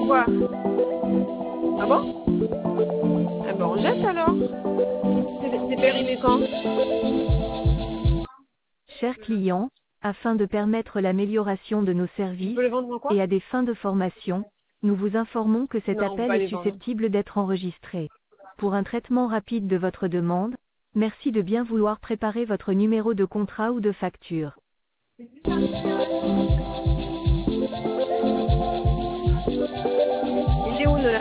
Quoi? Ah bon? Ah ben on jette alors. C'est périmé quand? Chers clients, afin de permettre l'amélioration de nos Je services peux les vendre en quoi? et à des fins de formation, nous vous informons que cet Non, on peut appel pas est les vendre. susceptible d'être enregistré. Pour un traitement rapide de votre demande, merci de bien vouloir préparer votre numéro de contrat ou de facture. Il est où Nolan?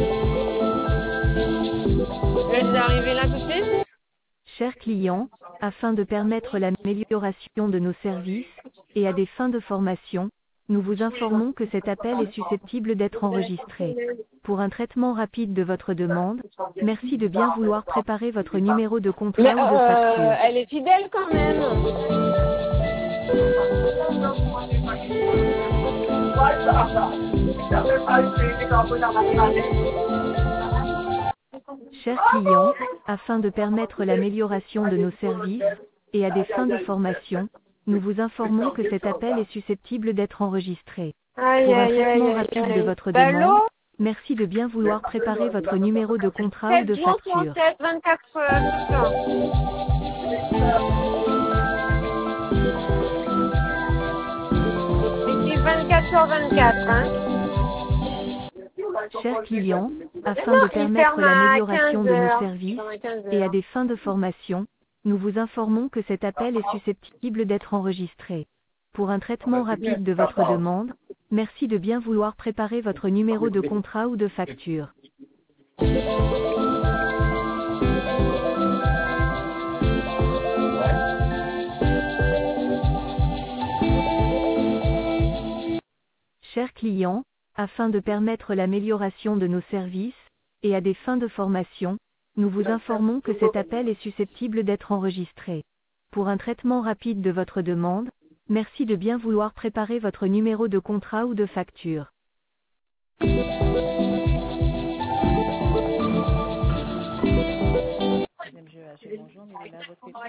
Elle est arrivée là tout de suite? Chers clients, afin de permettre l'amélioration de nos services et à des fins de formation, nous vous informons que cet appel est susceptible d'être enregistré. Pour un traitement rapide de votre demande, merci de bien vouloir préparer votre numéro de Mais contrat ou de facture. elle est fidèle quand même. Chers clients, afin de permettre l'amélioration de nos services et à des fins de formation, nous vous informons que cet appel est susceptible d'être enregistré. Aïe, Pour un aïe, aïe, traitement aïe, rapide de aïe. votre Allô? demande, merci de bien vouloir préparer votre numéro de contrat ou 7 de jours sur facture. 7, 24 heures sur 7. Ici 24 sur 24, hein. Chers clients, Mais afin non, de il permettre ferme à l'amélioration 15 de nos heures. Il services ferme à 15 et à heures. des fins de formation, nous vous informons que cet appel est susceptible d'être enregistré. Pour un traitement rapide de votre demande, merci de bien vouloir préparer votre numéro de contrat ou de facture. Chers clients, afin de permettre l'amélioration de nos services et à des fins de formation, nous vous informons que cet appel est susceptible d'être enregistré. Pour un traitement rapide de votre demande, merci de bien vouloir préparer votre numéro de contrat ou de facture. SMGEAG, bonjour, Mirella, à votre écoute.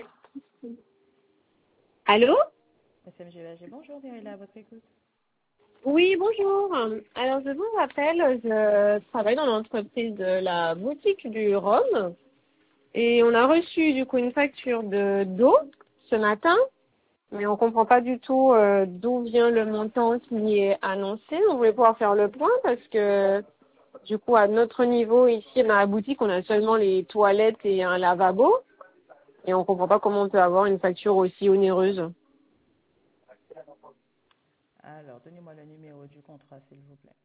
Allô? SMGEAG, bonjour, Mirella, à votre écoute. Oui, bonjour. Alors, je vous rappelle, je travaille dans l'entreprise de la boutique du Rhum et on a reçu du coup une facture d'eau ce matin, mais on comprend pas du tout d'où vient le montant qui est annoncé. On voulait pouvoir faire le point parce que du coup, à notre niveau ici dans la boutique, on a seulement les toilettes et un lavabo et on comprend pas comment on peut avoir une facture aussi onéreuse. Alors, donnez-moi le numéro du contrat, s'il vous plaît.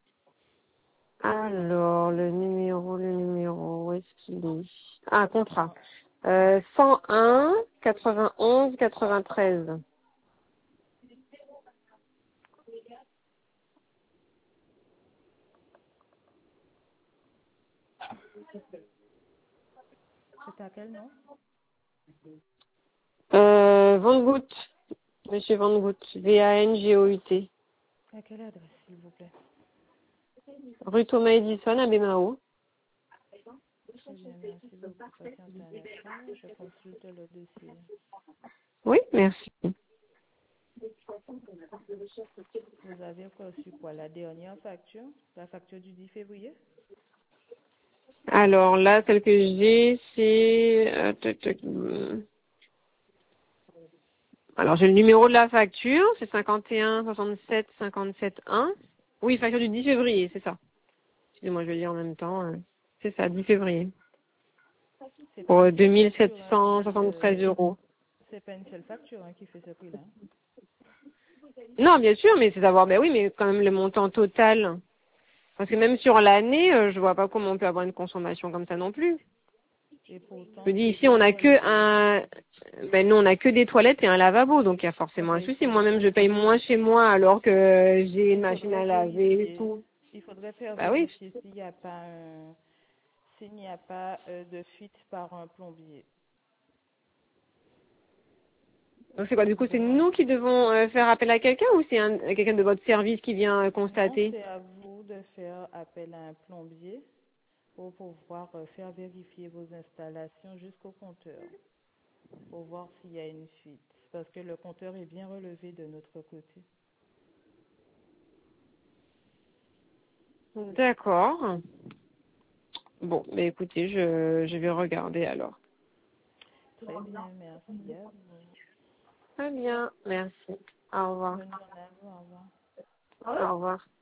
Alors, le numéro, où est-ce qu'il est? Ah, contrat. 101 91 93. C'est à quel nom? Van Gout. Monsieur Van Gout. VANGOUT. À quelle adresse, s'il vous plaît? Rue Thomas Edison à Bémao. Très bien, merci beaucoup. Patientez un instant, je consulte le dossier. Oui, merci. Vous avez reçu quoi? La dernière facture? La facture du 10 février? Alors là, celle que j'ai, c'est... Alors, j'ai le numéro de la facture. C'est 51 67 57 1. Oui, facture du 10 février, c'est ça. Excusez-moi, je vais lire en même temps. C'est ça, 10 février. C'est pas Pour une seule facture, hein, 2773 euros. c'est pas une seule facture hein, qui fait ce prix-là. Non, bien sûr, mais c'est d'avoir, ben oui, mais quand même le montant total. Parce que même sur l'année, je vois pas comment on peut avoir une consommation comme ça non plus. Et pourtant, Je dis c'est ici, on bien a que relevé. ben nous on a que des toilettes et un lavabo, donc il y a forcément un souci. Moi-même, je paye moins chez moi alors que j'ai une Il machine faudrait à laver et vérifier. tout. Il faudrait faire Bah oui. vérifier s'il n'y a pas de fuite par un plombier. Donc c'est quoi, du coup, c'est nous qui devons faire appel à quelqu'un ou c'est quelqu'un de votre service qui vient Non, constater? c'est à vous de faire appel à un plombier pour pouvoir faire vérifier vos installations jusqu'au compteur, pour voir s'il y a une fuite, parce que le compteur est bien relevé de notre côté. D'accord. Bon, bah écoutez, je vais regarder alors. Très bien, merci à vous. Très bien, merci. Au revoir. Bonne journée à vous, au revoir. Au revoir.